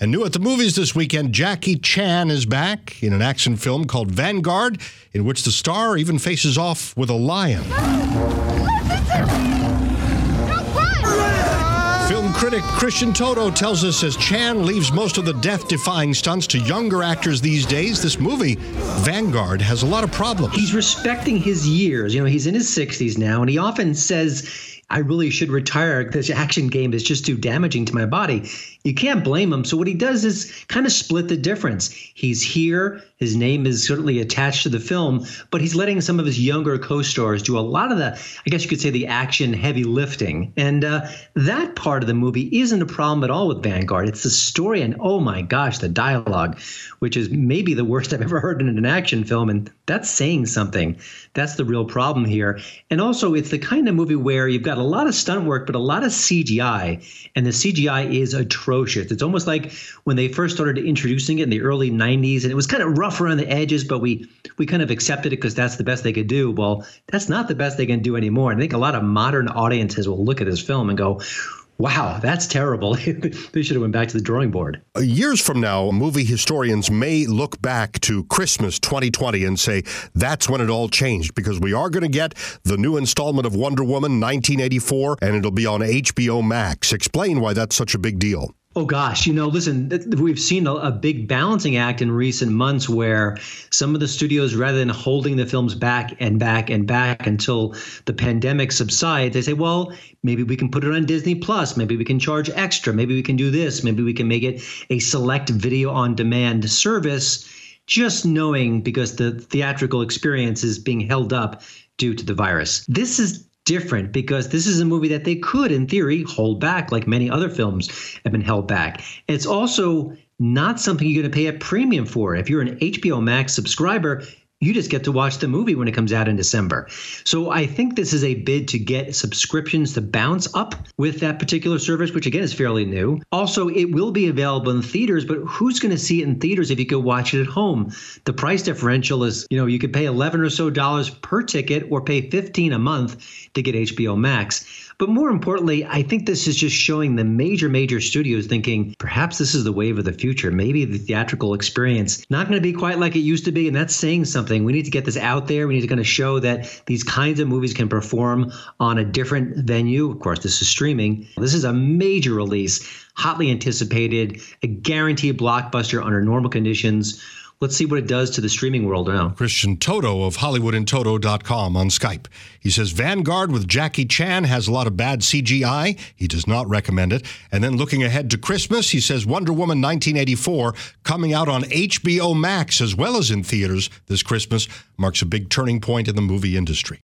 And new at the movies this weekend, Jackie Chan is back in an action film called Vanguard, in which the star even faces off with a lion. Film critic Christian Toto tells us as Chan leaves most of the death-defying stunts to younger actors these days, this movie, Vanguard, has a lot of problems. He's respecting his years. He's in his 60s now, and he often says, I really should retire. This action game is just too damaging to my body. You can't blame him. So what he does is kind of split the difference. He's here. His name is certainly attached to the film, but he's letting some of his younger co-stars do a lot of the, I guess you could say, the action heavy lifting. And that part of the movie isn't a problem at all with Vanguard. It's the story and, oh my gosh, the dialogue, which is maybe the worst I've ever heard in an action film. And that's saying something. That's the real problem here. And also, it's the kind of movie where you've got a lot of stunt work, but a lot of CGI. And the CGI is atrocious. It's almost like when they first started introducing it in the early 90s, and it was kind of rough around the edges, but we kind of accepted it because that's the best they could do. Well, that's not the best they can do anymore. And I think a lot of modern audiences will look at this film and go, wow, that's terrible. They should have went back to the drawing board. Years from now, movie historians may look back to Christmas 2020 and say that's when it all changed, because we are going to get the new installment of Wonder Woman 1984, and it'll be on HBO Max. Explain why that's such a big deal. Oh, gosh. Listen, we've seen a big balancing act in recent months where some of the studios, rather than holding the films back and back and back until the pandemic subsides, they say, well, maybe we can put it on Disney Plus. Maybe we can charge extra. Maybe we can do this. Maybe we can make it a select video on demand service, just knowing because the theatrical experience is being held up due to the virus. This is different because this is a movie that they could, in theory, hold back like many other films have been held back. It's also not something you're going to pay a premium for. If you're an HBO Max subscriber, you just get to watch the movie when it comes out in December. So I think this is a bid to get subscriptions to bounce up with that particular service, which again is fairly new. Also, it will be available in theaters, but who's going to see it in theaters if you could watch it at home? The price differential is, you could pay $11 or so per ticket or pay $15 a month to get HBO Max. But more importantly, I think this is just showing the major studios thinking perhaps this is the wave of the future. Maybe the theatrical experience not going to be quite like it used to be, and that's saying something. We need to get this out there. We need to kind of show that these kinds of movies can perform on a different venue. Of course, this is streaming. This is a major release, hotly anticipated, a guaranteed blockbuster under normal conditions. Let's see what it does to the streaming world now. Christian Toto of HollywoodandToto.com on Skype. He says Vanguard with Jackie Chan has a lot of bad CGI. He does not recommend it. And then looking ahead to Christmas, he says Wonder Woman 1984 coming out on HBO Max as well as in theaters this Christmas marks a big turning point in the movie industry.